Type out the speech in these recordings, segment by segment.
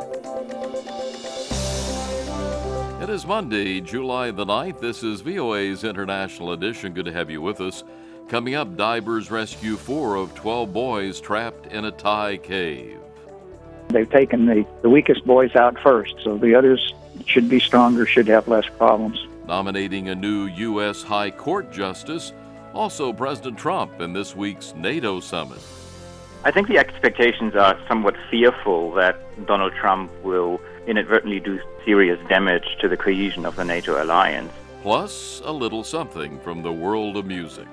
It is Monday, July the 9th. This is VOA's International Edition. Good to have you with us. Coming up, divers rescue 4 of 12 boys trapped in a Thai cave. They've taken the weakest boys out first, so the others should be stronger, should have less problems. Nominating a new U.S. High Court justice. Also, President Trump in this week's NATO summit. I think the expectations are somewhat fearful that Donald Trump will inadvertently do serious damage to the cohesion of the NATO alliance. Plus, a little something from the world of music.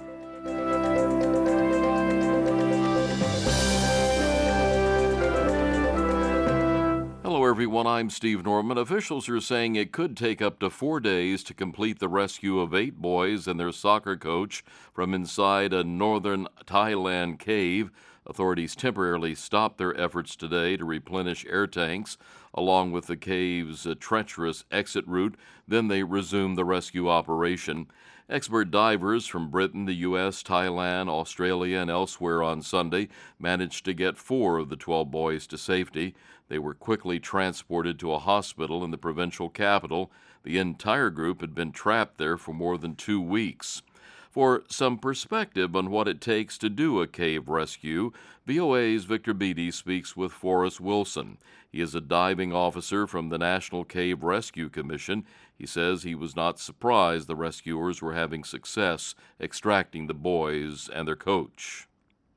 Hello, everyone. I'm Steve Norman. Officials are saying it could take up to 4 days to complete the rescue of 8 boys and their soccer coach from inside a northern Thailand cave. Authorities temporarily stopped their efforts today to replenish air tanks along with the cave's treacherous exit route. Then they resumed the rescue operation. Expert divers from Britain, the U.S., Thailand, Australia, and elsewhere on Sunday managed to get 4 of the 12 boys to safety. They were quickly transported to a hospital in the provincial capital. The entire group had been trapped there for more than 2 weeks. For some perspective on what it takes to do a cave rescue, VOA's Victor Beattie speaks with Forrest Wilson. He is a diving officer from the National Cave Rescue Commission. He says he was not surprised the rescuers were having success extracting the boys and their coach.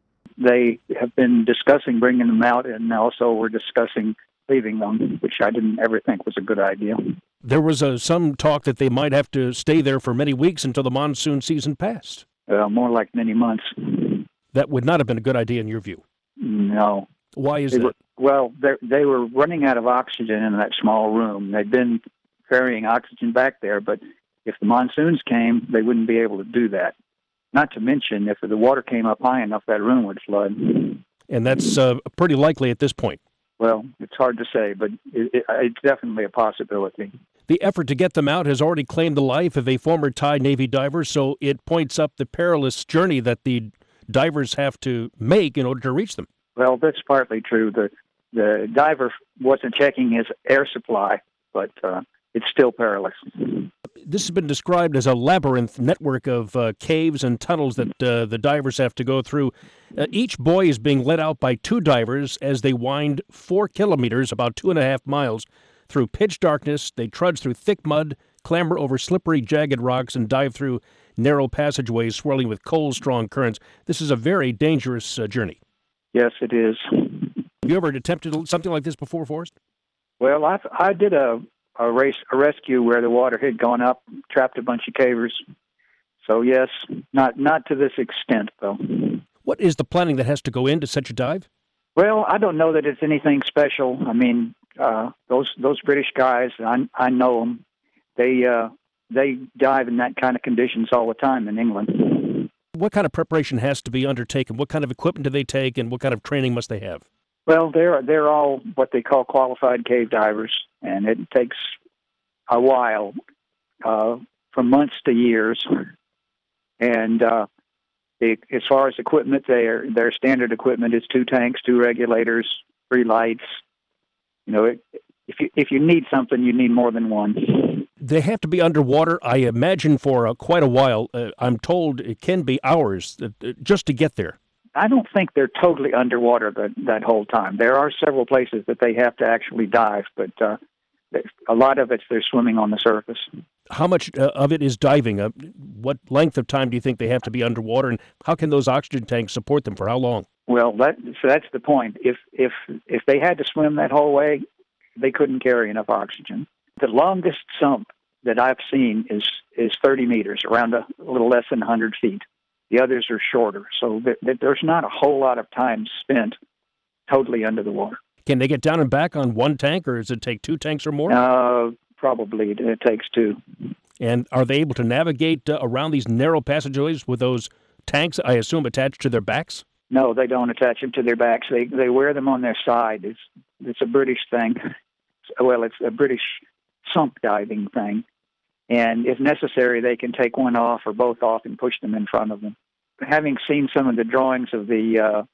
They have been discussing bringing them out, and also we're discussing leaving them, which I didn't ever think was a good idea. There was some talk that they might have to stay there for many weeks until the monsoon season passed. More like many months. That would not have been a good idea in your view. No. Why is that? They were running out of oxygen in that small room. They'd been carrying oxygen back there, but if the monsoons came, they wouldn't be able to do that. Not to mention, if the water came up high enough, that room would flood. And that's pretty likely at this point. Well, it's hard to say, but it's definitely a possibility. The effort to get them out has already claimed the life of a former Thai Navy diver, so it points up the perilous journey that the divers have to make in order to reach them. Well, that's partly true. The diver wasn't checking his air supply, but it's still perilous. This has been described as a labyrinth network of caves and tunnels that the divers have to go through. Each boy is being led out by 2 divers as they wind 4 kilometers, about 2.5 miles, through pitch darkness. They trudge through thick mud, clamber over slippery, jagged rocks, and dive through narrow passageways swirling with cold, strong currents. This is a very dangerous journey. Yes, it is. Have you ever attempted something like this before, Forrest? Well, I did a rescue where the water had gone up, trapped a bunch of cavers. So yes, not to this extent though. What is the planning that has to go into such a dive? Well, I don't know that it's anything special. I mean, those British guys, I know them. They dive in that kind of conditions all the time in England. What kind of preparation has to be undertaken? What kind of equipment do they take, and what kind of training must they have? Well, they're all what they call qualified cave divers, and it takes a while, from months to years. And as far as equipment, their standard equipment is 2 tanks, 2 regulators, 3 lights. You know, if you need something, you need more than one. They have to be underwater, I imagine, for quite a while. I'm told it can be hours just to get there. I don't think they're totally underwater that whole time. There are several places that they have to actually dive, but a lot of it's they're swimming on the surface. How much of it is diving? What length of time do you think they have to be underwater, and how can those oxygen tanks support them for how long? Well, that's the point. If they had to swim that whole way, they couldn't carry enough oxygen. The longest sump that I've seen is 30 meters, around a little less than 100 feet. The others are shorter, so there's not a whole lot of time spent totally under the water. Can they get down and back on 1 tank, or does it take 2 tanks or more? Probably it takes 2. And are they able to navigate around these narrow passageways with those tanks, I assume, attached to their backs? No, they don't attach them to their backs. They wear them on their side. It's a British thing. Well, it's a British sump diving thing. And if necessary, they can take one off or both off and push them in front of them. Having seen some of the drawings of the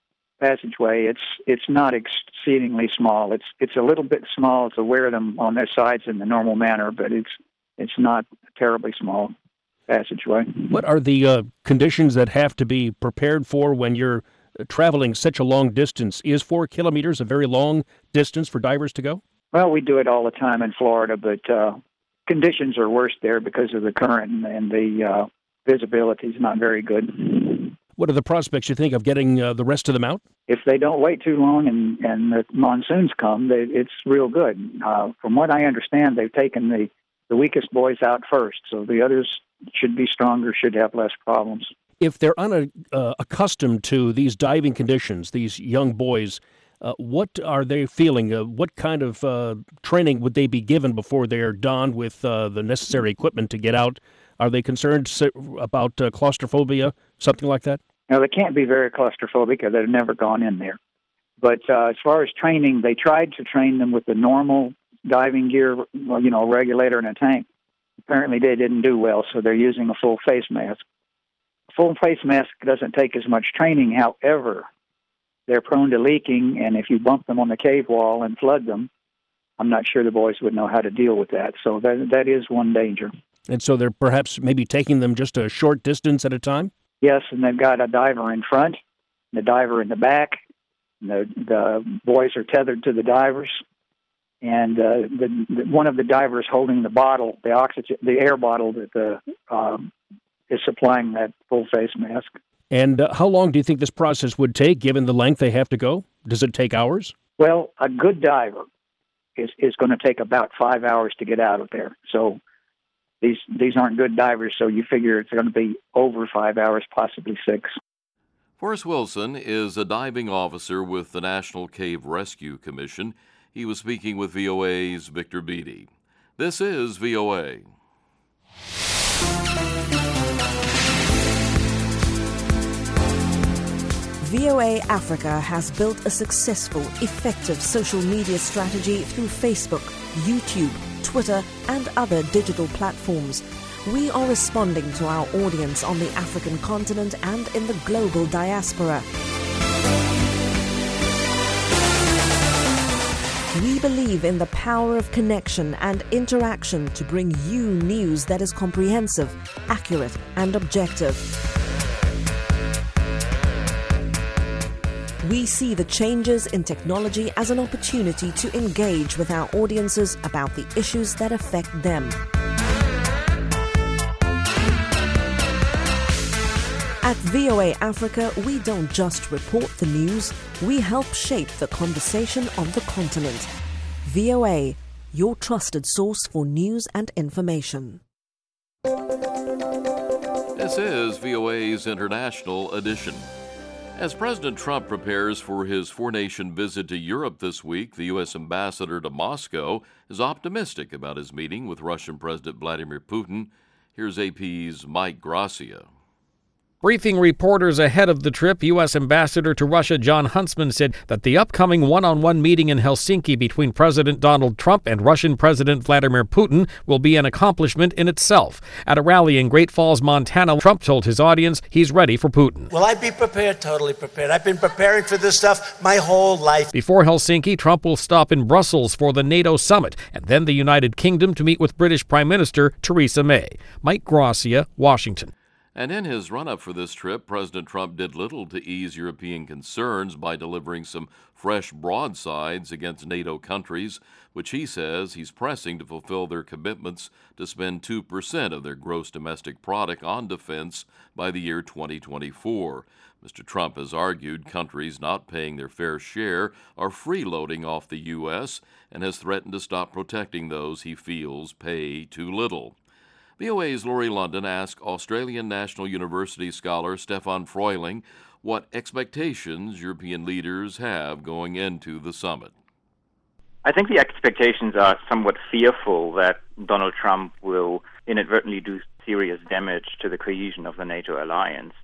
passageway. It's not exceedingly small. It's a little bit small to wear them on their sides in the normal manner, but it's not a terribly small passageway. What are the conditions that have to be prepared for when you're traveling such a long distance? Is 4 kilometers a very long distance for divers to go? Well, we do it all the time in Florida, but conditions are worse there because of the current and the visibility is not very good. What are the prospects, you think, of getting the rest of them out? If they don't wait too long and the monsoons come, it's real good. From what I understand, they've taken the weakest boys out first, so the others should be stronger, should have less problems. If they're unaccustomed to these diving conditions, these young boys, what are they feeling? What kind of training would they be given before they are donned with the necessary equipment to get out? Are they concerned about claustrophobia, something like that? Now, they can't be very claustrophobic because they've never gone in there. But as far as training, they tried to train them with the normal diving gear, a regulator and a tank. Apparently they didn't do well, so they're using a full face mask. A full face mask doesn't take as much training. However, they're prone to leaking, and if you bump them on the cave wall and flood them, I'm not sure the boys would know how to deal with that. So that is one danger. And so they're perhaps maybe taking them just a short distance at a time? Yes, and they've got a diver in front, the diver in the back. The boys are tethered to the divers, and one of the divers holding the bottle, the oxygen, the air bottle that is supplying that full face mask. And how long do you think this process would take, given the length they have to go? Does it take hours? Well, a good diver is going to take about 5 hours to get out of there. So these aren't good divers, so you figure it's going to be over 5 hours, possibly 6. Forrest Wilson is a diving officer with the National Cave Rescue Commission. He was speaking with VOA's Victor Beattie. This is VOA. VOA Africa has built a successful, effective social media strategy through Facebook, YouTube, Twitter, and other digital platforms. We are responding to our audience on the African continent and in the global diaspora. We believe in the power of connection and interaction to bring you news that is comprehensive, accurate, and objective. We see the changes in technology as an opportunity to engage with our audiences about the issues that affect them. At VOA Africa, we don't just report the news, we help shape the conversation on the continent. VOA, your trusted source for news and information. This is VOA's International Edition. As President Trump prepares for his four-nation visit to Europe this week, the U.S. ambassador to Moscow is optimistic about his meeting with Russian President Vladimir Putin. Here's AP's Mike Gracia. Briefing reporters ahead of the trip, U.S. Ambassador to Russia Jon Huntsman said that the upcoming one-on-one meeting in Helsinki between President Donald Trump and Russian President Vladimir Putin will be an accomplishment in itself. At a rally in Great Falls, Montana, Trump told his audience he's ready for Putin. Will I be prepared? Totally prepared. I've been preparing for this stuff my whole life. Before Helsinki, Trump will stop in Brussels for the NATO summit and then the United Kingdom to meet with British Prime Minister Theresa May. Mike Gracia, Washington. And in his run-up for this trip, President Trump did little to ease European concerns by delivering some fresh broadsides against NATO countries, which he says he's pressing to fulfill their commitments to spend 2% of their gross domestic product on defense by the year 2024. Mr. Trump has argued countries not paying their fair share are freeloading off the U.S. and has threatened to stop protecting those he feels pay too little. VOA's Laurie London asked Australian National University scholar Stefan Freuling what expectations European leaders have going into the summit. I think the expectations are somewhat fearful that Donald Trump will inadvertently do serious damage to the cohesion of the NATO alliance.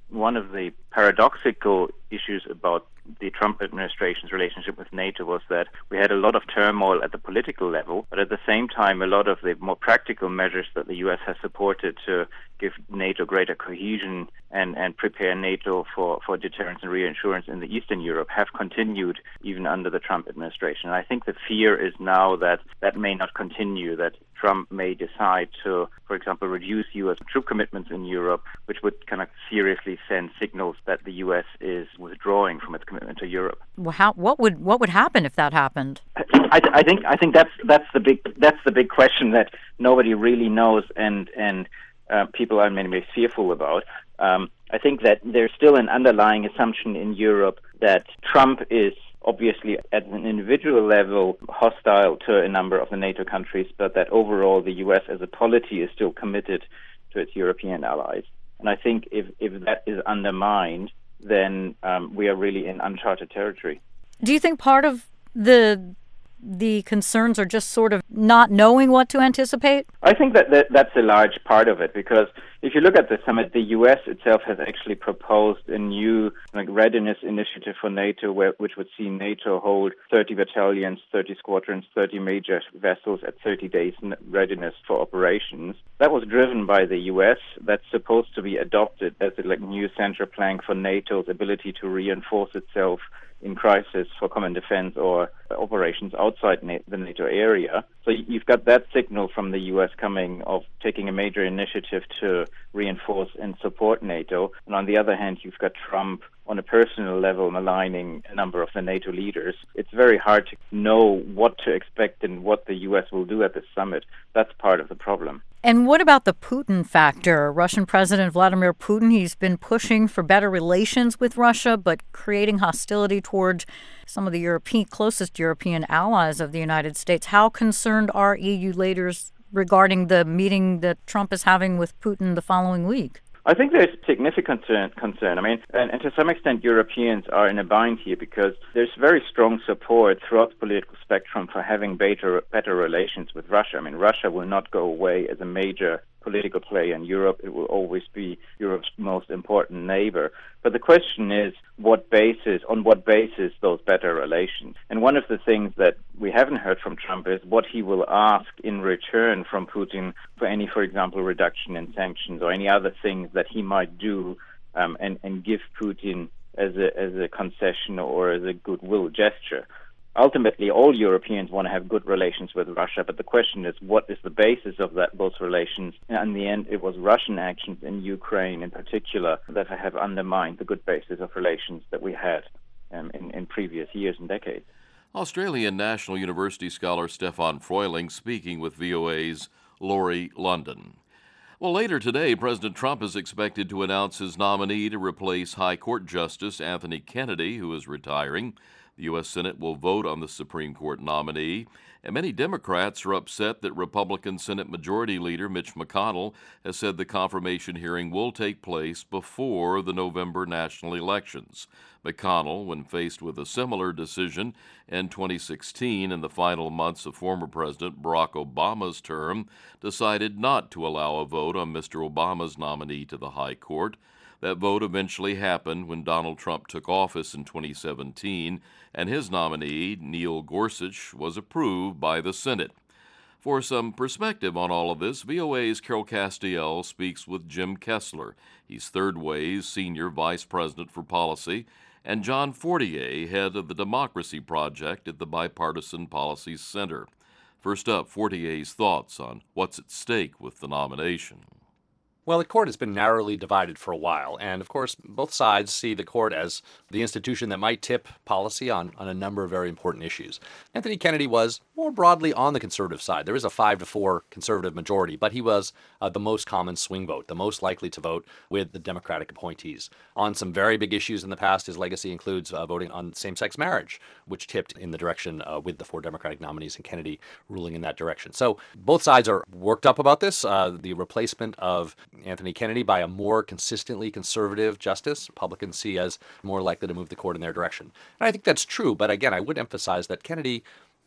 one of the paradoxical issues about the Trump administration's relationship with NATO was that we had a lot of turmoil at the political level, but at the same time, a lot of the more practical measures that the U.S. has supported to give NATO greater cohesion and prepare NATO for deterrence and reinsurance in the Eastern Europe have continued even under the Trump administration. And I think the fear is now that that may not continue, that Trump may decide to, for example, reduce U.S. troop commitments in Europe, which would kind of seriously send signals that the U.S. is withdrawing from its commitment to Europe. Well, what would happen if that happened? I think that's the big question that nobody really knows, and people are in many ways fearful about. I think that there's still an underlying assumption in Europe that Trump is obviously at an individual level hostile to a number of the NATO countries, but that overall the U.S. as a polity is still committed to its European allies. And I think if that is undermined, then we are really in uncharted territory. Do you think part of the concerns are just sort of not knowing what to anticipate? I think that's a large part of it, because if you look at the summit, the U.S. itself has actually proposed a new readiness initiative for NATO, which would see NATO hold 30 battalions, 30 squadrons, 30 major vessels at 30 days readiness for operations. That was driven by the U.S. That's supposed to be adopted as a new central plank for NATO's ability to reinforce itself in crisis for common defense or operations outside the NATO area. So you've got that signal from the U.S. coming of taking a major initiative to reinforce and support NATO. And on the other hand, you've got Trump on a personal level maligning a number of the NATO leaders. It's very hard to know what to expect and what the U.S. will do at this summit. That's part of the problem. And what about the Putin factor? Russian President Vladimir Putin, he's been pushing for better relations with Russia, but creating hostility towards some of the closest European allies of the United States. How concerned are EU leaders regarding the meeting that Trump is having with Putin the following week? I think there's significant concern. I mean, and to some extent, Europeans are in a bind here because there's very strong support throughout the political spectrum for having better relations with Russia. I mean, Russia will not go away as a major political player in Europe. It will always be Europe's most important neighbor. But the question is, on what basis those better relations? And one of the things that we haven't heard from Trump is what he will ask in return from Putin for any, for example, reduction in sanctions or any other things that he might do and give Putin as a concession or as a goodwill gesture. Ultimately, all Europeans want to have good relations with Russia, but the question is, what is the basis of those relations? And in the end, it was Russian actions in Ukraine in particular that have undermined the good basis of relations that we had in previous years and decades. Australian National University scholar Stefan Freuling speaking with VOA's Laurie London. Well, later today, President Trump is expected to announce his nominee to replace High Court Justice Anthony Kennedy, who is retiring. The U.S. Senate will vote on the Supreme Court nominee, and many Democrats are upset that Republican Senate Majority Leader Mitch McConnell has said the confirmation hearing will take place before the November national elections. McConnell, when faced with a similar decision in 2016 in the final months of former President Barack Obama's term, decided not to allow a vote on Mr. Obama's nominee to the High Court. That vote eventually happened when Donald Trump took office in 2017, and his nominee, Neil Gorsuch, was approved by the Senate. For some perspective on all of this, VOA's Carol Castiel speaks with Jim Kessler. He's Third Way's Senior Vice President for Policy, and John Fortier, head of the Democracy Project at the Bipartisan Policy Center. First up, Fortier's thoughts on what's at stake with the nomination. Well, the court has been narrowly divided for a while, and of course, both sides see the court as the institution that might tip policy on a number of very important issues. Anthony Kennedy was more broadly on the conservative side. There is a 5-4 conservative majority, but he was the most common swing vote, the most likely to vote with the Democratic appointees. On some very big issues in the past, his legacy includes voting on same-sex marriage, which tipped in the direction with the 4 Democratic nominees and Kennedy ruling in that direction. So both sides are worked up about this. The replacement of Anthony Kennedy by a more consistently conservative justice, Republicans see as more likely to move the court in their direction. And I think that's true, but again, I would emphasize that Kennedy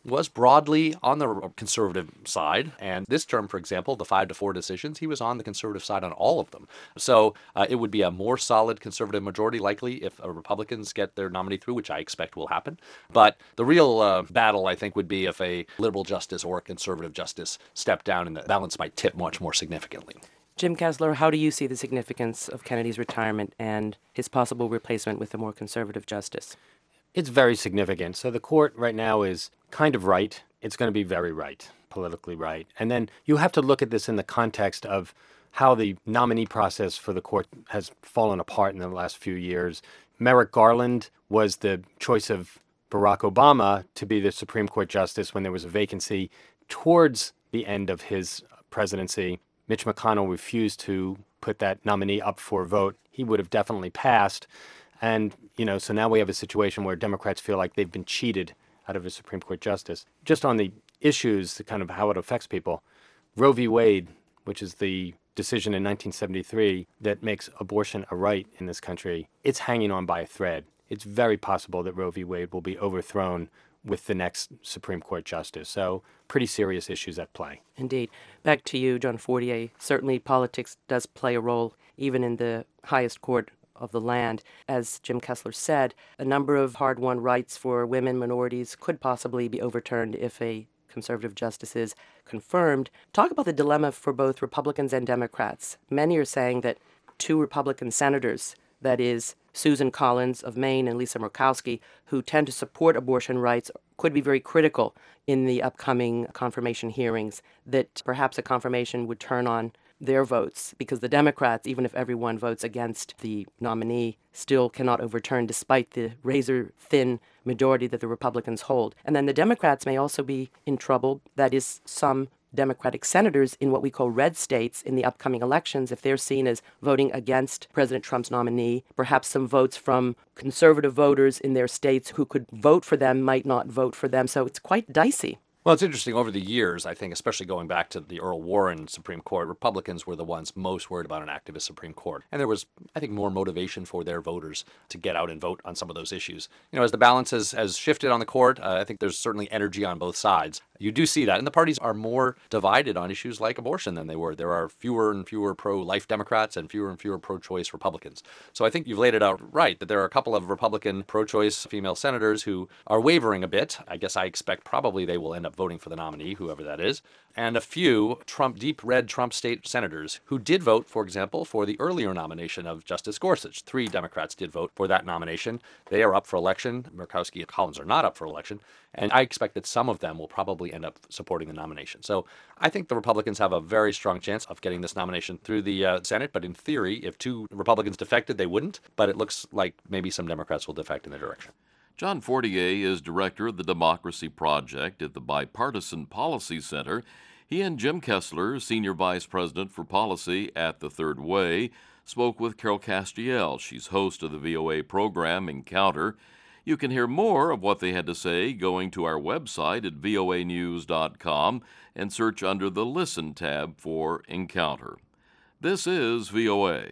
was broadly on the conservative side. And this term, for example, the 5-4 decisions, he was on the conservative side on all of them. So it would be a more solid conservative majority likely if Republicans get their nominee through, which I expect will happen. But the real battle, I think, would be if a liberal justice or a conservative justice step down, and the balance might tip much more significantly. Jim Kessler, how do you see the significance of Kennedy's retirement and his possible replacement with a more conservative justice? It's very significant. So the court right now is kind of right. It's going to be very right, politically right. And then you have to look at this in the context of how the nominee process for the court has fallen apart in the last few years. Merrick Garland was the choice of Barack Obama to be the Supreme Court justice when there was a vacancy towards the end of his presidency. Mitch McConnell refused to put that nominee up for a vote. He would have definitely passed. And, so now we have a situation where Democrats feel like they've been cheated out of a Supreme Court justice. Just on the issues, the kind of how it affects people, Roe v. Wade, which is the decision in 1973 that makes abortion a right in this country, it's hanging on by a thread. It's very possible that Roe v. Wade will be overthrown with the next Supreme Court justice. So pretty serious issues at play. Indeed. Back to you, John Fortier. Certainly politics does play a role even in the highest court of the land. As Jim Kessler said, a number of hard-won rights for women, minorities could possibly be overturned if a conservative justice is confirmed. Talk about the dilemma for both Republicans and Democrats. Many are saying that 2 Republican senators, that is, Susan Collins of Maine and Lisa Murkowski, who tend to support abortion rights, could be very critical in the upcoming confirmation hearings, that perhaps a confirmation would turn on their votes, because the Democrats, even if everyone votes against the nominee, still cannot overturn despite the razor-thin majority that the Republicans hold. And then the Democrats may also be in trouble, that is, some Democratic senators in what we call red states in the upcoming elections, if they're seen as voting against President Trump's nominee, perhaps some votes from conservative voters in their states who could vote for them might not vote for them. So it's quite dicey. Well, it's interesting. Over the years, I think, especially going back to the Earl Warren Supreme Court, Republicans were the ones most worried about an activist Supreme Court. And there was, I think, more motivation for their voters to get out and vote on some of those issues. As the balance has shifted on the court, I think there's certainly energy on both sides. You do see that. And the parties are more divided on issues like abortion than they were. There are fewer and fewer pro-life Democrats and fewer pro-choice Republicans. So I think you've laid it out right, that there are a couple of Republican pro-choice female senators who are wavering a bit. I guess I expect probably they will end up voting for the nominee, whoever that is, and a few deep red Trump state senators who did vote, for example, for the earlier nomination of Justice Gorsuch. 3 Democrats did vote for that nomination. They are up for election. Murkowski and Collins are not up for election. And I expect that some of them will probably end up supporting the nomination. So I think the Republicans have a very strong chance of getting this nomination through the Senate. But in theory, if 2 Republicans defected, they wouldn't. But it looks like maybe some Democrats will defect in their direction. John Fortier is director of the Democracy Project at the Bipartisan Policy Center. He and Jim Kessler, senior vice president for policy at The Third Way, spoke with Carol Castiel. She's host of the VOA program Encounter. You can hear more of what they had to say going to our website at voanews.com and search under the Listen tab for Encounter. This is VOA.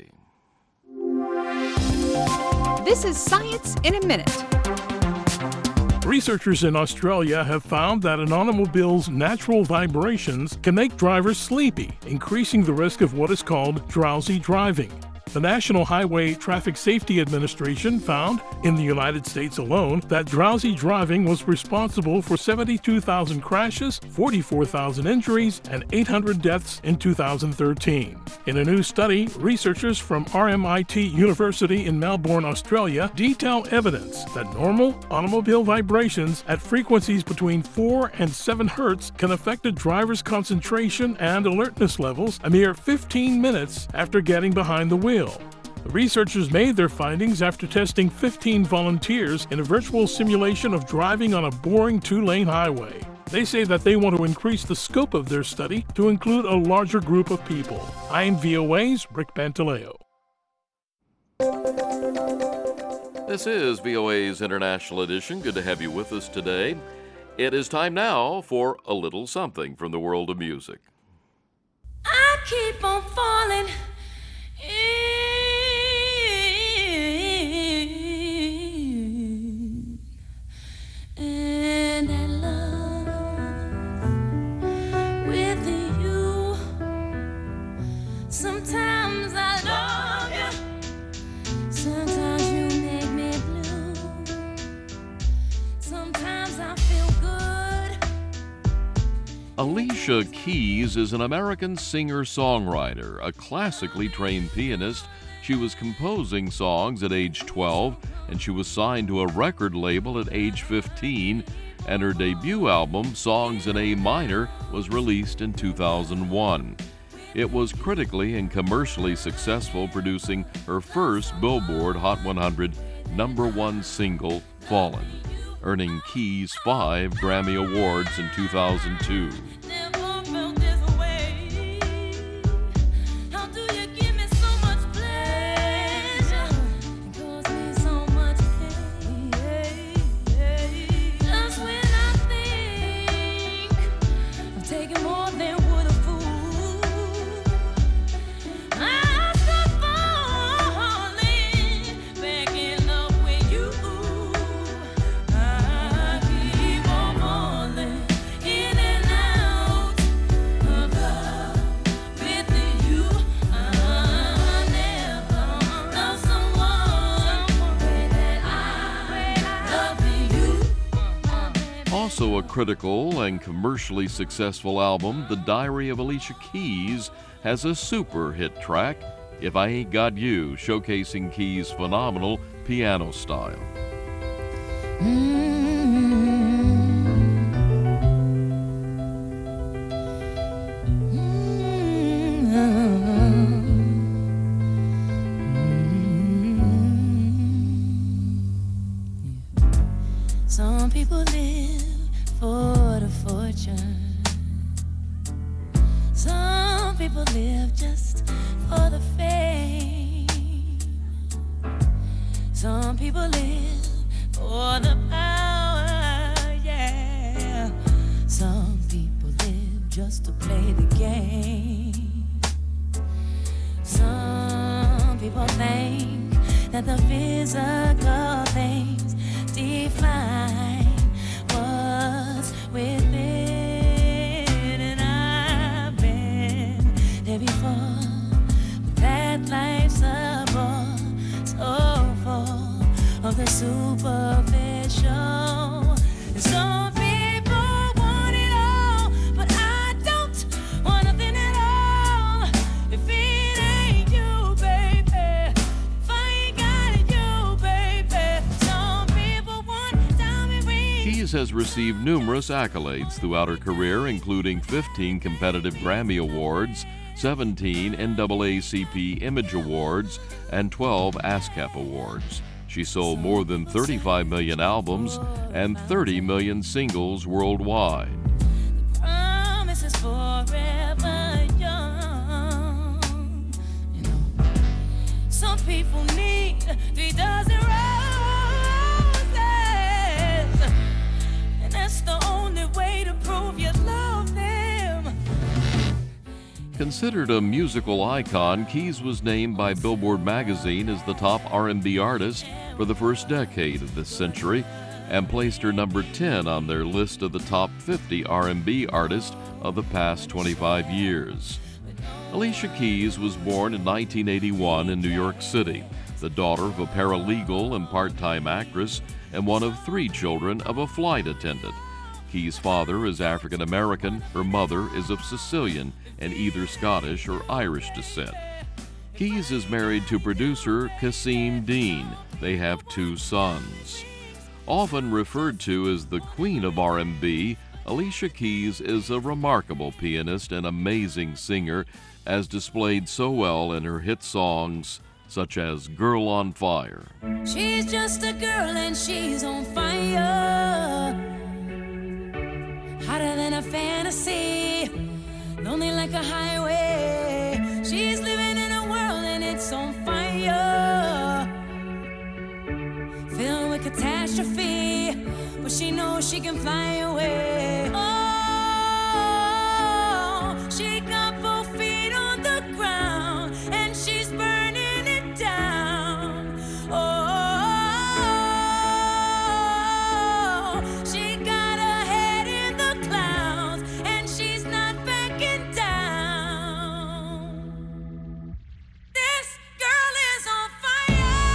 This is Science in a Minute. Researchers in Australia have found that an automobile's natural vibrations can make drivers sleepy, increasing the risk of what is called drowsy driving. The National Highway Traffic Safety Administration found, in the United States alone, that drowsy driving was responsible for 72,000 crashes, 44,000 injuries, and 800 deaths in 2013. In a new study, researchers from RMIT University in Melbourne, Australia, detail evidence that normal automobile vibrations at frequencies between 4 and 7 hertz can affect a driver's concentration and alertness levels a mere 15 minutes after getting behind the wheel. The researchers made their findings after testing 15 volunteers in a virtual simulation of driving on a boring 2-lane highway. They say that they want to increase the scope of their study to include a larger group of people. I'm VOA's Rick Pantaleo. This is VOA's International Edition. Good to have you with us today. It is time now for a little something from the world of music. I keep on falling and that love Alicia Keys is an American singer-songwriter, a classically trained pianist. She was composing songs at age 12, and she was signed to a record label at age 15, and her debut album, Songs in A Minor, was released in 2001. It was critically and commercially successful, producing her first Billboard Hot 100 #1 single, Fallen, earning Keys 5 Grammy Awards in 2002. Also a critical and commercially successful album, The Diary of Alicia Keys has a super hit track, If I Ain't Got You, showcasing Keys' phenomenal piano style. Some people live for the fortune. Some people live just for the fame. Some people live for the power, yeah. Some people live just to play the game. Some people think that the physical things define what's within, and I've been there before, but that life's a bore so full of the superficial. And some people want it all, but I don't want nothing at all. If it ain't you, baby, if I ain't got you, baby. Some people want diamond rings. Keys has received numerous accolades throughout her career, including 15 competitive Grammy Awards, 17 NAACP Image Awards, and 12 ASCAP Awards. She sold more than 35 million albums and 30 million singles worldwide. Promise is forever young. You know, some people need 3 dozen roses, and that's the only way to prove you love them. Considered a musical icon, Keys was named by Billboard magazine as the top R&B artist for the first decade of this century, and placed her number 10 on their list of the top 50 R&B artists of the past 25 years. Alicia Keys was born in 1981 in New York City, the daughter of a paralegal and part-time actress, and one of 3 children of a flight attendant. Keys' father is African American, her mother is of Sicilian and either Scottish or Irish descent. Keys is married to producer Kasim Dean. They have 2 sons. Often referred to as the Queen of R&B, Alicia Keys is a remarkable pianist and amazing singer, as displayed so well in her hit songs such as Girl on Fire. She's just a girl and she's on fire, hotter than a fantasy, lonely like a highway. She's living in a world and it's on fire, filled with catastrophe, but she knows she can fly away. Oh, she got both feet on the ground and she's burning it down. Oh, she got her head in the clouds and she's not backing down. This girl is on fire.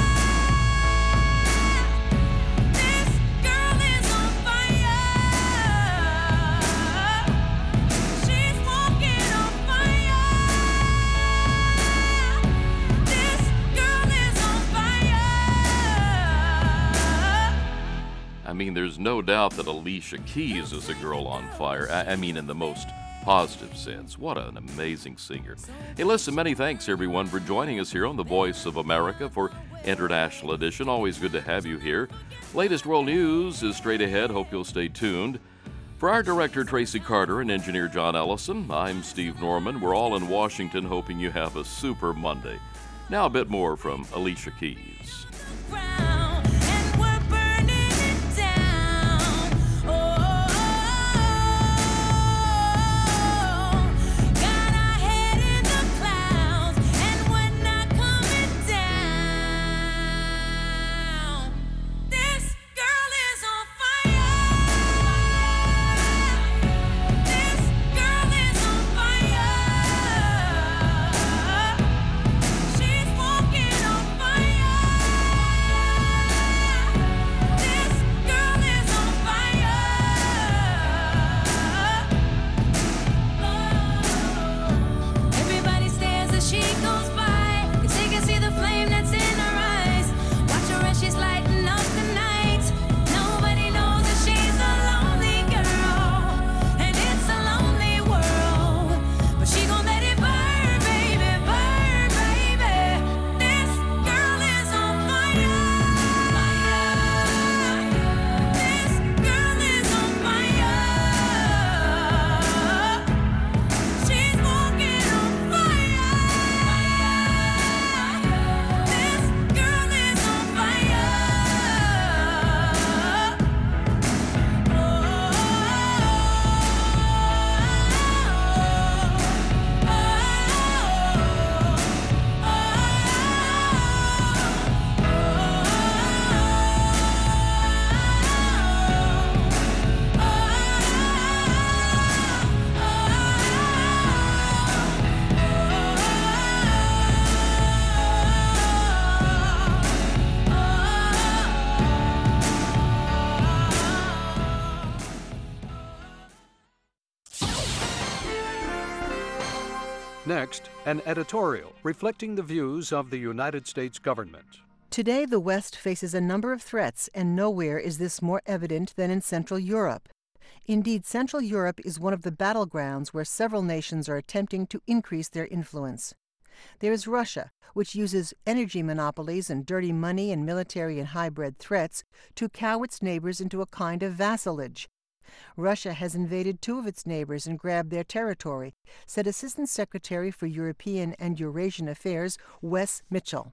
This girl is on fire. no doubt that Alicia Keys is a girl on fire. I mean, in the most positive sense. What an amazing singer. Hey, listen, many thanks, everyone, for joining us here on The Voice of America for International Edition. Always good to have you here. Latest world news is straight ahead. Hope you'll stay tuned. For our director, Tracy Carter, and engineer John Ellison, I'm Steve Norman. We're all in Washington hoping you have a super Monday. Now a bit more from Alicia Keys. Next, an editorial reflecting the views of the United States government. Today, the West faces a number of threats, and nowhere is this more evident than in Central Europe. Indeed, Central Europe is one of the battlegrounds where several nations are attempting to increase their influence. There is Russia, which uses energy monopolies and dirty money and military and hybrid threats to cow its neighbors into a kind of vassalage. Russia has invaded two of its neighbors and grabbed their territory, said Assistant Secretary for European and Eurasian Affairs Wes Mitchell.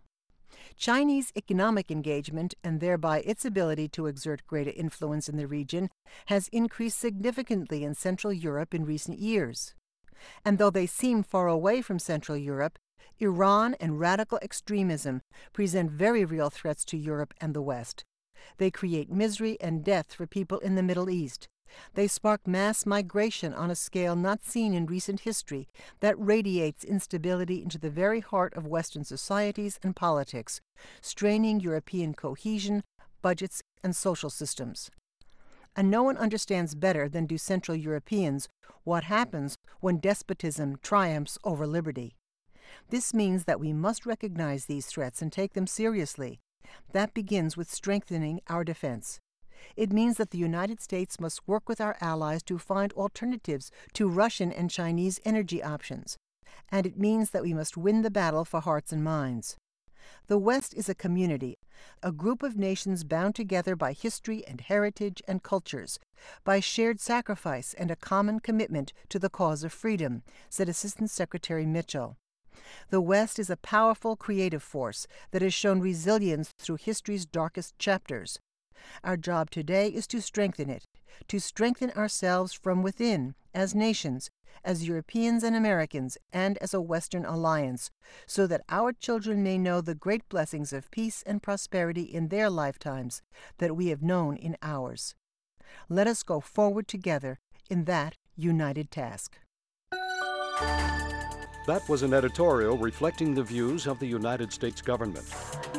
Chinese economic engagement, and thereby its ability to exert greater influence in the region, has increased significantly in Central Europe in recent years. And though they seem far away from Central Europe, Iran and radical extremism present very real threats to Europe and the West. They create misery and death for people in the Middle East. They spark mass migration on a scale not seen in recent history that radiates instability into the very heart of Western societies and politics, straining European cohesion, budgets, and social systems. And no one understands better than do Central Europeans what happens when despotism triumphs over liberty. This means that we must recognize these threats and take them seriously. That begins with strengthening our defense. It means that the United States must work with our allies to find alternatives to Russian and Chinese energy options. And it means that we must win the battle for hearts and minds. The West is a community, a group of nations bound together by history and heritage and cultures, by shared sacrifice and a common commitment to the cause of freedom, said Assistant Secretary Mitchell. The West is a powerful creative force that has shown resilience through history's darkest chapters. Our job today is to strengthen it, to strengthen ourselves from within, as nations, as Europeans and Americans, and as a Western alliance, so that our children may know the great blessings of peace and prosperity in their lifetimes that we have known in ours. Let us go forward together in that united task. That was an editorial reflecting the views of the United States government.